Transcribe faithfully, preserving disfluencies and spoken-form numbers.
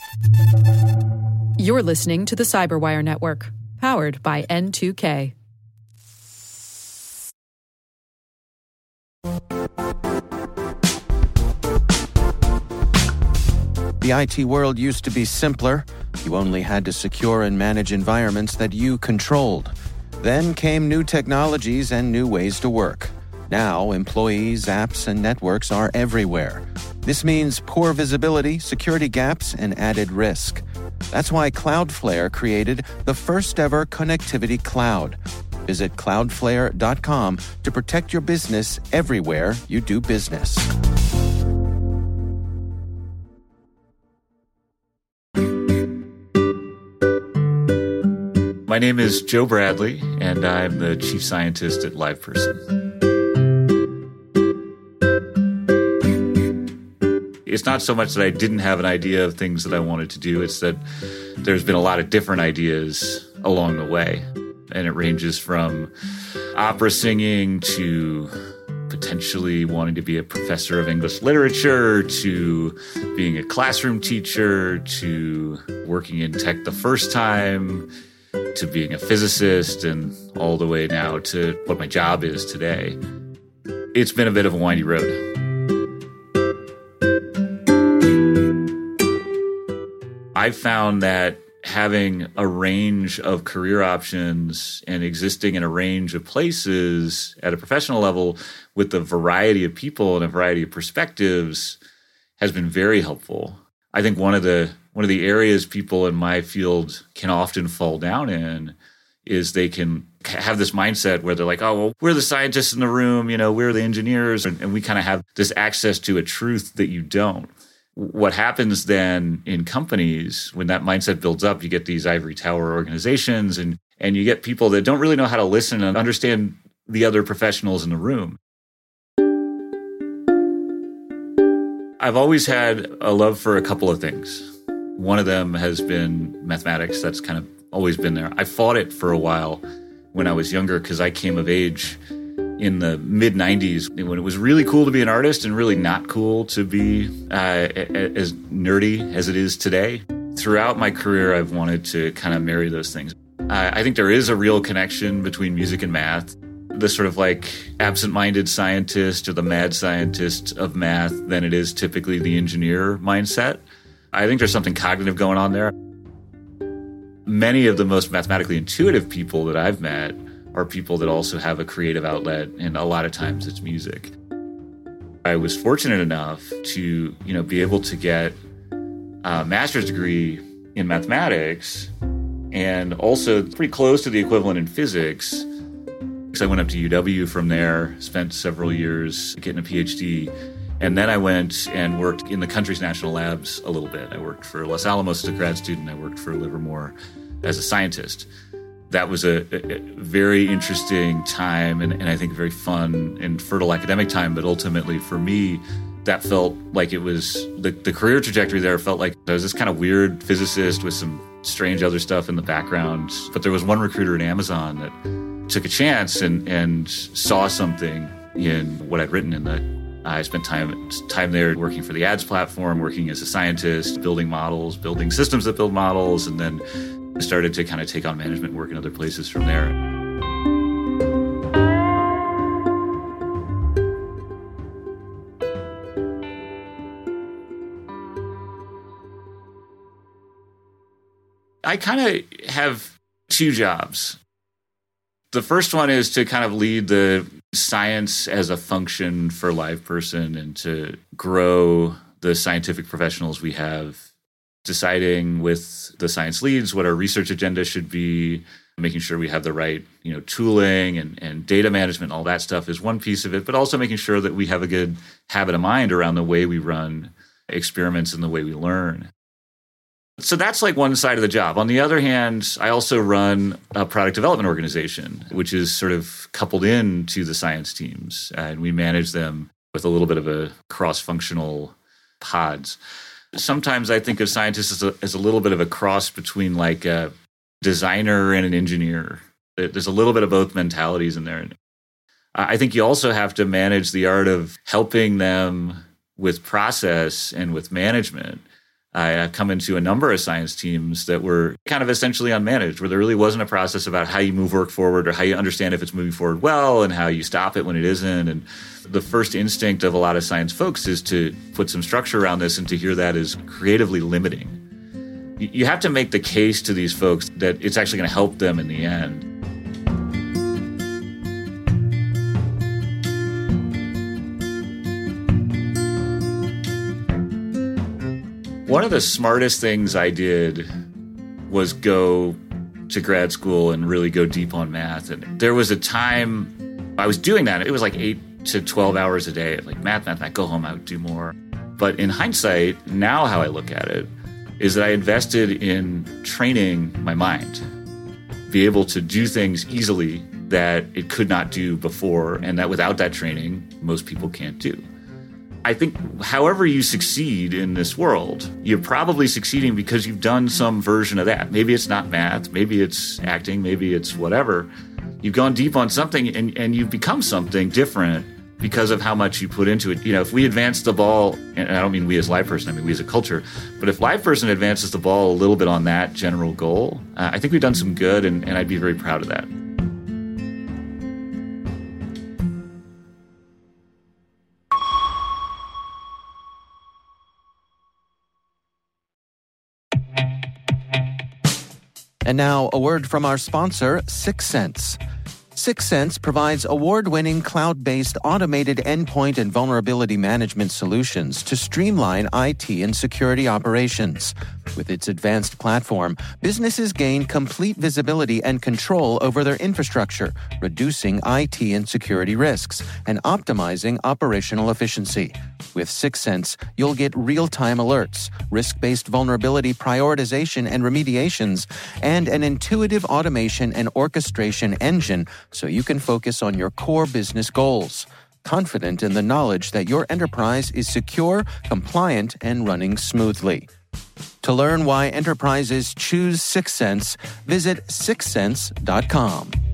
You're listening to the Cyberwire Network, powered by N two K. The I T world used to be simpler. You only had to secure and manage environments that you controlled. Then came new technologies and new ways to work. Now, employees, apps, and networks are everywhere. This means poor visibility, security gaps, and added risk. That's why Cloudflare created the first-ever connectivity cloud. Visit cloudflare dot com to protect your business everywhere you do business. My name is Joe Bradley, and I'm the chief scientist at LivePerson. It's not so much that I didn't have an idea of things that I wanted to do, it's that there's been a lot of different ideas along the way. And it ranges from opera singing to potentially wanting to be a professor of English literature, to being a classroom teacher, to working in tech the first time, to being a physicist, and all the way now to what my job is today. It's been a bit of a windy road. I've found that having a range of career options and existing in a range of places at a professional level with a variety of people and a variety of perspectives has been very helpful. I think one of the one of the areas people in my field can often fall down in is they can have this mindset where they're like, oh, well, we're the scientists in the room, you know, we're the engineers, and, and we kind of have this access to a truth that you don't. What happens then in companies, when that mindset builds up, you get these ivory tower organizations, and, and you get people that don't really know how to listen and understand the other professionals in the room. I've always had a love for a couple of things. One of them has been mathematics. That's kind of always been there. I fought it for a while when I was younger because I came of age in the mid nineties when it was really cool to be an artist and really not cool to be uh, as nerdy as it is today. Throughout my career, I've wanted to kind of marry those things. I think there is a real connection between music and math. The sort of like absent-minded scientist or the mad scientist of math than it is typically the engineer mindset. I think there's something cognitive going on there. Many of the most mathematically intuitive people that I've met are people that also have a creative outlet, and a lot of times it's music. I was fortunate enough to, you know, be able to get a master's degree in mathematics and also pretty close to the equivalent in physics. So I went up to U W from there, spent several years getting a PhD, and then I went and worked in the country's national labs a little bit. I worked for Los Alamos as a grad student. I worked for Livermore as a scientist. That was a, a very interesting time and, and I think very fun and fertile academic time. But ultimately for me, that felt like it was the, the career trajectory there felt like I was this kind of weird physicist with some strange other stuff in the background. But there was one recruiter at Amazon that took a chance and, and saw something in what I'd written in the I spent time time there working for the ads platform, working as a scientist, building models, building systems that build models, and then started to kind of take on management work in other places from there. I kind of have two jobs. The first one is to kind of lead the science as a function for LivePerson and to grow the scientific professionals we have, deciding with the science leads what our research agenda should be, making sure we have the right, you know, tooling and, and data management, all that stuff is one piece of it, but also making sure that we have a good habit of mind around the way we run experiments and the way we learn. So that's like one side of the job. On the other hand, I also run a product development organization, which is sort of coupled into the science teams, and we manage them with a little bit of a cross-functional pods. Sometimes I think of scientists as a, as a little bit of a cross between like a designer and an engineer. There's a little bit of both mentalities in there. I think you also have to manage the art of helping them with process and with management. I've come into a number of science teams that were kind of essentially unmanaged, where there really wasn't a process about how you move work forward or how you understand if it's moving forward well and how you stop it when it isn't. And the first instinct of a lot of science folks is to put some structure around this, and to hear that is creatively limiting. You have to make the case to these folks that it's actually going to help them in the end. One of the smartest things I did was go to grad school and really go deep on math. And there was a time I was doing that. It was like eight to twelve hours a day, like math, math, math, go home, I would do more. But in hindsight, now how I look at it is that I invested in training my mind, be able to do things easily that it could not do before, and that without that training, most people can't do. I think however you succeed in this world, you're probably succeeding because you've done some version of that. Maybe it's not math, maybe it's acting, maybe it's whatever. You've gone deep on something and, and you've become something different because of how much you put into it. You know, if we advance the ball, and I don't mean we as LivePerson, I mean we as a culture, but if LivePerson advances the ball a little bit on that general goal, uh, I think we've done some good, and, and I'd be very proud of that. And now, a word from our sponsor, Syxsense. Syxsense provides award-winning cloud-based automated endpoint and vulnerability management solutions to streamline I T and security operations. With its advanced platform, businesses gain complete visibility and control over their infrastructure, reducing I T and security risks and optimizing operational efficiency. With Syxsense, you'll get real-time alerts, risk-based vulnerability prioritization and remediations, and an intuitive automation and orchestration engine so you can focus on your core business goals, confident in the knowledge that your enterprise is secure, compliant, and running smoothly. To learn why enterprises choose Syxsense, visit syxsense dot com.